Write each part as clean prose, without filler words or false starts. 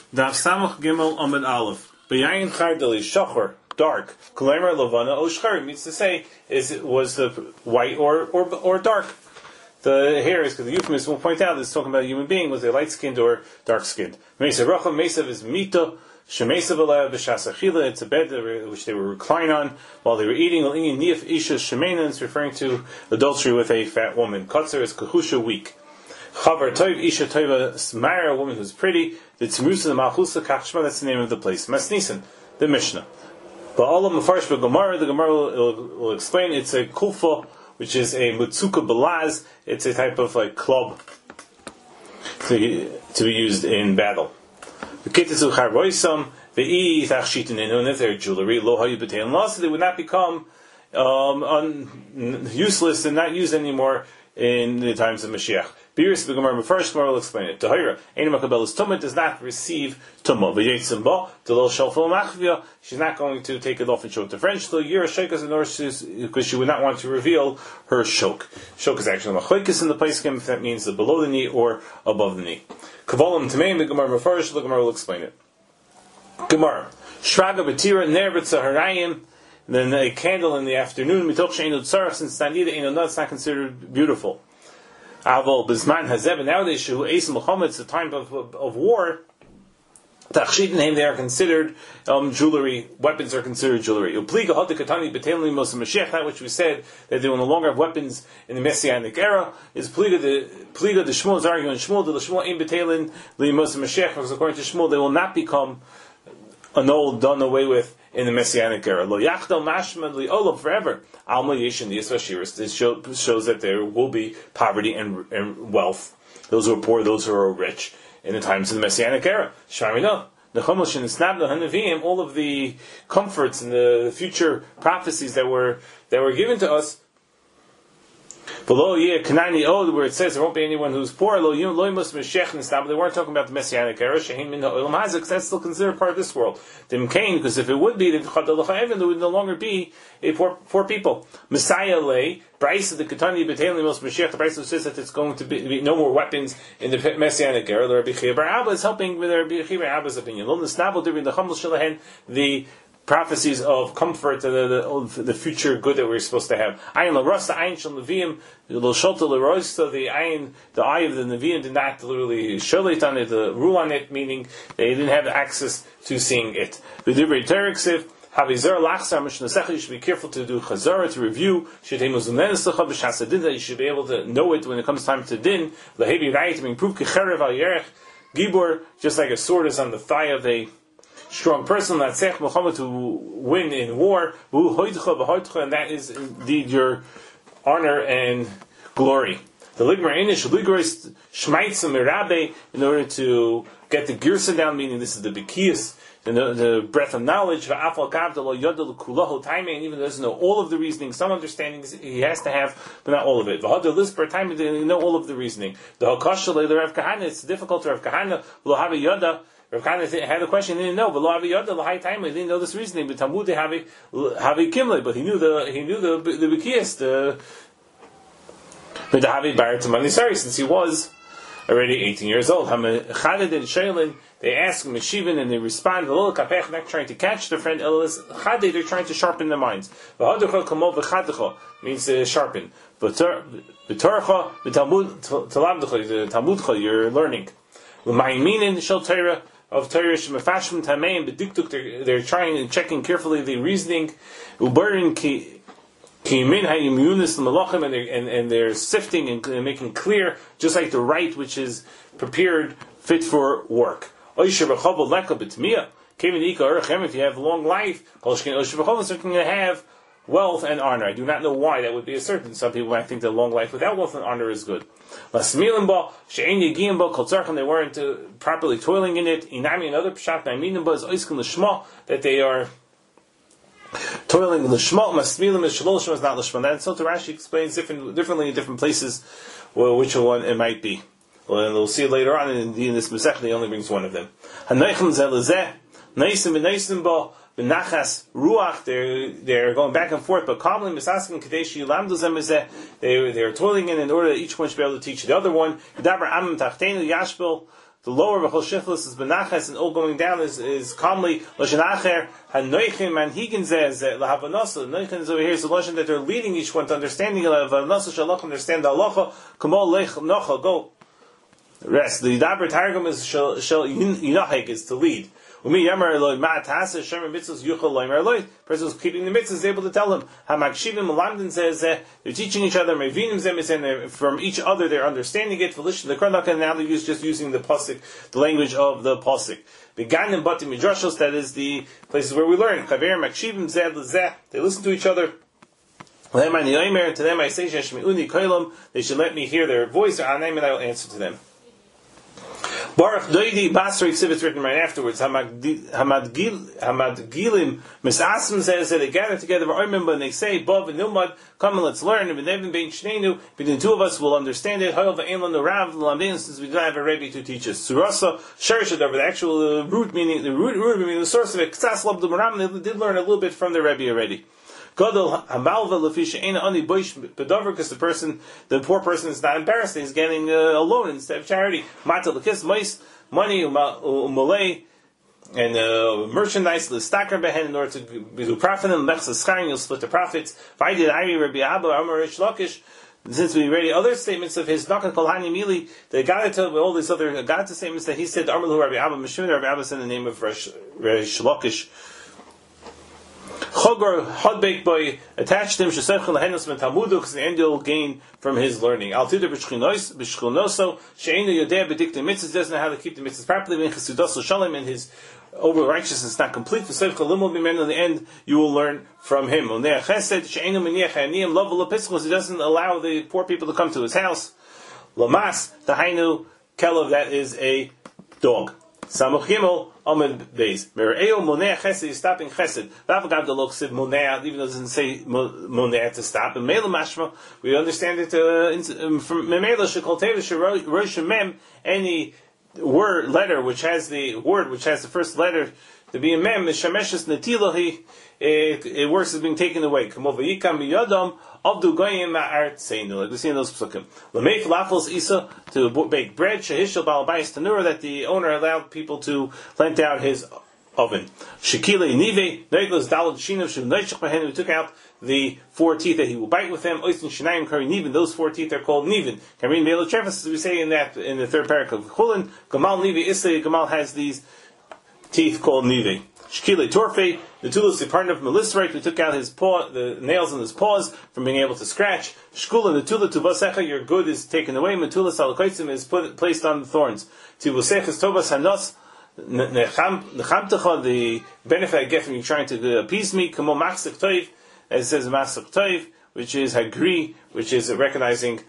Daf Samach Gimel Amid Aleph. B'yayin Chardali Shachar, dark. Kalemer Lavana Oshchar means to say was the white or dark. The hair is, because the euphemism will point out, this is talking about a human being, was they light skinned or dark skinned. Mesa Racham, Mesav is Mita. Shemesav Alev B'Shas Achila. It's a bed which they were reclining on while they were eating. Niaf Isha Shemena. It's referring to adultery with a fat woman. Kotzer is Kahusha, weak. Chavar Toiv Isha Toiva Smara, a woman who's pretty. The Tzmusa the Malchusa Kachshma. That's the name of the place. Masnisan, the Mishnah. Ba'alam Mefarish B'Gemara. The Gemara will explain. It's a kulfa, which is a mutzuka balaz. It's a type of like club to be used in battle. And if they're jewelry, so they would not become useless and not used anymore in the times of Mashiach. Biris the Gemara first, Gemara will explain it. Tahira, Ein Makabelas Tumah does not receive Tumah. V'yetzim ba, Delol Shalfol Machvia. She's not going to take it off and show it to French. So Yira Shekas in order because she would not want to reveal her shok. Shok is actually Machoikis in the Paiskim, if that means the below the knee or above the knee. Kavalim Tameim, the Gemara first, the Gemara will explain it. Gemara. Shraga Batira, Nervitza Harayim. Then a candle in the afternoon, Mitoch She'enu Tzarach, since Tanida Einu Nut, it's not considered beautiful. Aval Bisman Hazeb, nowadays, Shehu Eis Muhammad, it's the time of war. Tachshit name, they are considered jewelry, weapons are considered jewelry. Upliga Hot Katani Betelin Mos Mashiach, that which we said, that they will no longer have weapons in the Messianic era, is Pliga the Shmuel is arguing Shmuel, the Shmuel Ein Betelin Li Mos Mashiach, because according to Shmuel, they will not become annulled, done away with in the Messianic era. Lo yachdal mashma li olam, forever. Alma yeshin yisvashiris. This shows that there will be poverty and wealth. Those who are poor, those who are rich in the times of the Messianic era. Shramina. All of the comforts and the future prophecies that were given to us. Below Kanani Od, where it says there won't be anyone who's poor, they weren't talking about the Messianic era. That's still considered part of this world. Because if it would be, there would no longer be poor people. Messiah lay, Bryce the Katani B'Teilim Mos Mashiach, the Bryce says that it's going to be no more weapons in the Messianic era. The Rabbi Chia Bar Abba is helping with the Rabbi Chia Bar Abba's opinion. The prophecies of comfort and the future good that we're supposed to have. Ayin l'rasa, ayin shel neviim, l'sholta l'roista, the eye of the neviim did not literally sholit on it, rule on it, meaning they didn't have access to seeing it. V'divrei tereksiv, havizar lachsar mishnasech, you should be careful to do chazara, to review, shetemuzunenesacha b'shasa din, that you should be able to know it when it comes time to din, lehebi rayit, being proof kecherev al yerech, gibor, just like a sword is on the thigh of a strong person, that Sech Muhammad to win in war, and that is indeed your honor and glory. The Ligmar Inish, Ligris Shmaitzim Mirabe, in order to get the Girsa down, meaning this is the Bekias, the breath of knowledge, and even though he doesn't know all of the reasoning, some understandings he has to have, but not all of it. They know all of the reasoning. It's difficult to Rav Kahana, Rav Kahana had a question, he didn't know. But he didn't know this reasoning. But Talmud Havi Kimle, but he knew the Bekias, the Havi Bar Tamani Sari, since he was already 18 years old. They ask him Meshivin and they respond, not trying to catch their friend, they're trying to sharpen their minds. Means sharpen. The Talmud, you're learning. Of Torah Shemafashim Tameim Bediktuk, they're trying and checking carefully the reasoning. Uberin ki min hayimyunis malachim, and they're sifting and making clear, just like the right which is prepared, fit for work. If you have long life, you're going to have wealth and honor. I do not know why that would be a certain. Some people might think that long life without wealth and honor is good. They weren't properly toiling in it. Inami, another pshat, that they are toiling in l'shma. Masmilim is shalol l'shma, is not l'shma. That's so Rashi explains differently in different places which one it might be. Well, and we'll see it later on in this Masech. He only brings one of them. Benachas ruach, they're going back and forth, but Kamlim is asking Kadeshi Lamduzem is they're toiling in order that each one should be able to teach the other one. Dabar Amim Tachtenu Yashbel The lower V'chol Shiflus is Benachas, and all going down is calmly. Lashon Acher, HaNoichim Manhigin Zeh Lahavanosa. Noichim is over here is the Lashon that they're leading each one to understanding Lahavanosa Shalach, understand the Halacha. Kamol Lech Nocha, go rest. The Daber Targum is Shel Yinachik, is to lead. Umi Yamar Eloi Ma'atasa Shemer Mitzvahs Yuchel Loimer Eloi. Person who's keeping the mitzvahs is able to tell him. Hamakshivim Malamdin says they're teaching each other. Mevinim Zem, from each other they're understanding it. V'lish the Kranach, and now they're just using the pasuk, the language of the pasuk. Beganim Batim Midrashos, that is the places where we learn. Chaver Makshivim Zeh Lezeh. They listen to each other. To them I say Sheshmi'uni Koilom. They should let me hear their voice, and I will answer to them. Baruch Doidi Basri Ksiv, it's written right afterwards. Hamad Gilim Misasim says that they gather together and they say, Bob and Nilmad, come and let's learn. And Nevin Bein Shnenu, between the two of us will understand it. However, Einlan Rav Lamdin, since we don't have a Rebbe to teach us. Surasa Shershadav, the actual root meaning, the source of it. Ksas Lab Maram, they did learn a little bit from the Rebbe already. Gadol Hamalva Lafisha Aina Ani Boish Pedover, because the poor person is not embarrassed, he's getting a loan instead of charity. Mata Lakis Mice, money, Malay, and merchandise, Listakar Behen, in order to do profit, and Lechsa Scharing, you'll split the profits. Vaidi Ari Rabbi Abba, Amar Rish Lakish. Since we read other statements of his Nakal Kolhani Mili, they got it to all these other got to statements that he said, Armalu Rabbi Abba, Mishmin Rabbi Abba said in the name of Rish Lakish. Chogor Hodbek boy attached him Shesechel Lahenos Ben Talmudu, because the end will gain from his learning. Altida B'Shchinoso Sheinu Yodea B'Dikta Mitzvahs, doesn't know how to keep the mitzvahs properly. Ben Chesudos Shalom, and his over righteousness is not complete. V'Seichel Limul B'Men, in the end you will learn from him. Onei Chesed Sheinu Meniach Haniyim Lov L'Piskos, he doesn't allow the poor people to come to his house. Lamas Tahainu Kelov, that is a dog. Samuch Gimel Amid Beis. Mereo Monea Chesed is stopping Chesed. Vavagav the Loksiv Monea, even though it doesn't say Monea to stop. And Mela Mashma, we understand it from Memela Shekol Tevish Rosh Mem, any letter which has the first letter to be a Mem, Mishameshes Netilahi, it works as being taken away. Kamovayikam Yodom, Abdu Goyim Ma'art Seinu, like we see in those psukim. Lamei Falafels Isa, to bake bread, Shehishal Balabais Tanura, that the owner allowed people to lend out his oven. Shekile Nive, Noiglos Dalad Shinav, Shu Noichach Behen, who took out the 4 teeth that he will bite with them. Oistin Shinayim Kari Niven, those 4 teeth are called Niven. Karin Melo Trefas, as we say in the third paragraph of Chulin, Gamal Nive Isla, Gamal has these teeth called Nive. Shkile Torfe, the tulas partner of Melisrite, we took out his paw, the nails in his paws from being able to scratch. Shkula, the tula tuvasecha, your good is taken away. Metula salakoitzim is placed on the thorns. Tivusecha is tovas hanos, nechamtecha, the benefit I get from you trying to appease me. Kamo machzik toiv, as it says machzik toiv, which is hagri, which is recognizing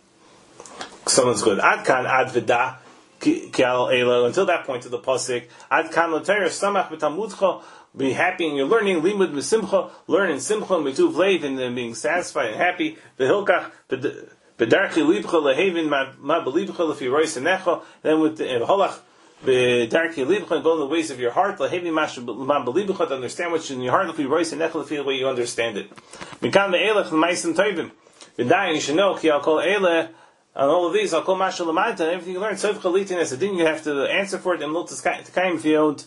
someone's good. Adkan ad vida. Until that point of the pasuk, ad kan l'teir samach b'talmudcha, be happy in your learning. Limud b'simcha, learn in simcha, mituv leid, and then being satisfied and happy. V'hilkach b'darchi libcha lehevin ma b'libcha lefi rois enecha. Then with the halach b'darchi libcha, and go in the ways of your heart. Lehevin ma b'libcha, to understand what's in your heart. Lefi rois enecha, lefi the way you understand it. Mikan ve'elech l'maisim toivim. V'dayin, you should know ki al kol eleh. And all of these, I'll call Mashal Lamanta, and everything you learn, Sof Chalitin, as a din, you have to answer for it, and Lot Takaim if you don't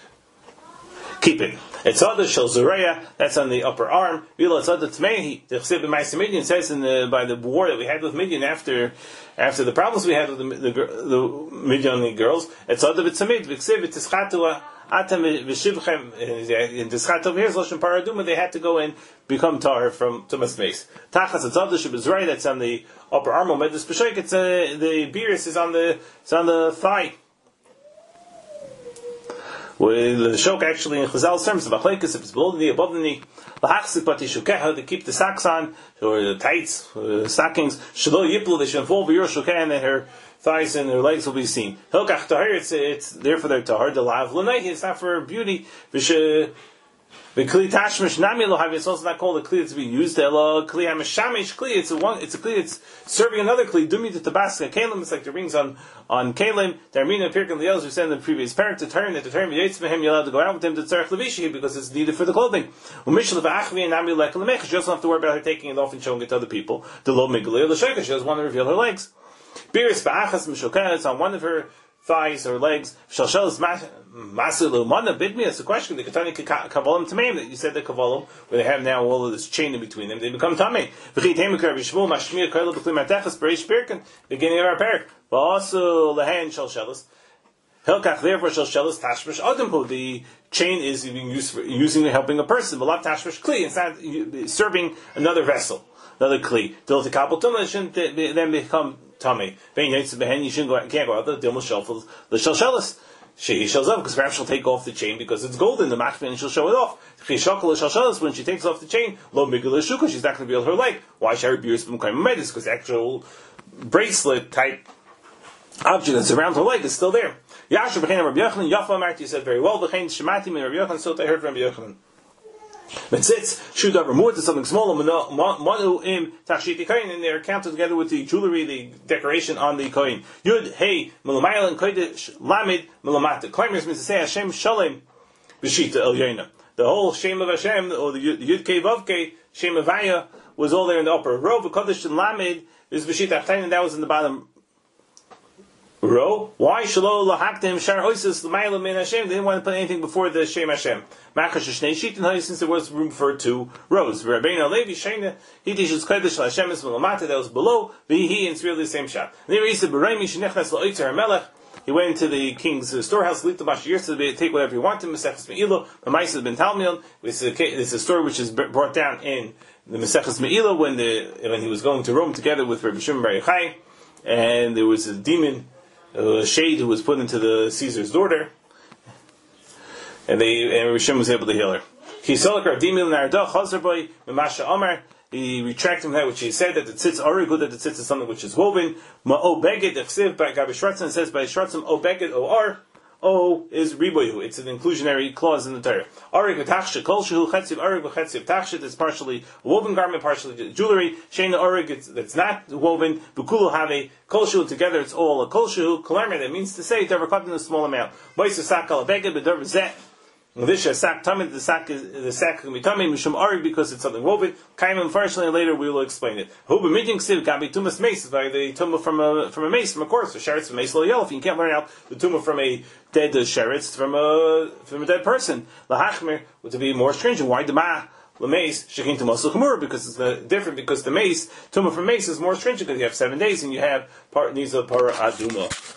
keep it. It's other Shel Zureya, that's on the upper arm. Vila it's other Tmehi, the Chsib in Maisa Midian says by the war that we had with Midian after the problems we had with the Midian girls, it's other Vitzamid, Vixiv, Vitzchatua, Atam Vishivchem, in Tischat over here, Loshen Paraduma, they had to go and become tar from Tumas Mace. Tachas, it's other Shibizrai, that's on the upper arm. Medus B'Shoik, it's the Beerus is on the thigh. With the shok actually in Chazal terms, the Bachlekes, if it's below the knee, above the knee, Lahachzik Batishukeha, to keep the socks on, or the tights, stockings, Shalo Yiplu, they should fall over your Shukeh, and then her thighs and her legs will be seen. Hilkach Tahir, it's there for their Tahir, the Lav Lanai, it's not for beauty. The Kli Tashmish Nami Lohav, it's also not called a Kli that's being used. Elo Kli Hamishamish Kli, it's a Kli that's serving another Kli. Dumi to Tabaska Kalim, it's like the rings on Kalim. Darmina Pirkan Liels, we said in the previous parak, to turn Yates Behem, you're allowed to go out with him to Tzarech Levishi, because it's needed for the clothing. Umishal Vachvi and Nami Lek Lemech, she doesn't have to worry about her taking it off and showing it to other people. The Lo Migulei L'Sheka, she doesn't want to reveal her legs. Biris Ba'achas Mishokah, it's on one of her thighs or legs. Shalshelis masu lumana bidmi. That's the question. The katani kavalim tameim that you said the kavalim, where they have now all of this chain in between them, they become tamei. Beginning of our parak. Also lehen shalshelis. Hilkach therefore shalshelis tashmish adamhu. The chain is being used for helping a person, but not tashmish kli. It's not serving another vessel, another kli. Till the kabel tumah shouldn't then become tummy. You shouldn't go. Can't go out the dilma shalfel the shalshelis. She shows up because perhaps she'll take off the chain because it's golden, the machmin, and she'll show it off. When she takes off the chain, lo migula shuka, she's not going to be able to her leg. Why should her beers become medis? Because the actual bracelet type object that's around her leg is still there. Yasher b'chein Rabbi Yochanan, Yafa Marti, you said very well. B'chein shemati min Rabbi Yochanan, so I heard from Rabbi Yochanan. Metzitz, shoot over more to something smaller, manu im tachshiti koyin, and they're counted together with the jewelry, the decoration on the koyin. Yud, hey, milamayel and kodesh, lamid, milamata. Climbers means to say Hashem shalem, b'shita el yena. The whole Shem of Hashem, or the Yud Kei Vav Kei, Shem of Haya, was all there in the upper row. Kodesh and lamid is b'shita achtain, and that was in the bottom row. Why shalo lahaktim shar oisus l'mayla min Hashem? They didn't want to put anything before the Shem Hashem. Makash shnei shitin, since there was room for two rows. Rabbeinu Levi Sheina he teaches kodesh Hashem is milamata, that was below. He and it's really the same shot. And there he said b'reimi shenichnas la'oitzer melech. He went into the king's storehouse, lit the bashir to take whatever he wanted. Maseches Me'ilah, Ma'aseh ben Talmion. It's a story which is brought down in the Maseches Me'ilah when he was going to Rome together with Rabbi Shimon Bar Yochai, and there was a demon. A shade who was put into the Caesar's daughter, and Rishon was able to heal her. He retracted from that which he said, that the tzitz are good, that the tzitz is something which is woven. Ma'o beged echsiv by Gabi Shratzim, it says by Shratzim o beged o ar. O is riboyu. It's an inclusionary clause in the Torah. Arig v'tachshe kol shehu chetziv arig v'chetziv tachshe. It's partially a woven garment, partially jewelry. Sheina arig, that's not woven. B'kulu have kol shehu, together it's all a kol shehu. Kalarmer, that means to say they're cut in a small amount. Bois sak al beged b'dor v'zeh. This sack tamid, the sack can be tamid mishum arig because it's something woven. Kaimim partially, and later we will explain it. Hu b'midding ksiv gabi tumas mace, by the tumah from a mace, from a course. So sheretz from mace lo yelf. You can't learn out the tumah from a dead sheretz from a dead person. Lahachmer to be more stringent. Why the ma? The mace shekin to muscle chamur, because it's different, because the mace tumah from mace is more stringent because you have 7 days and you have needs of para aduma.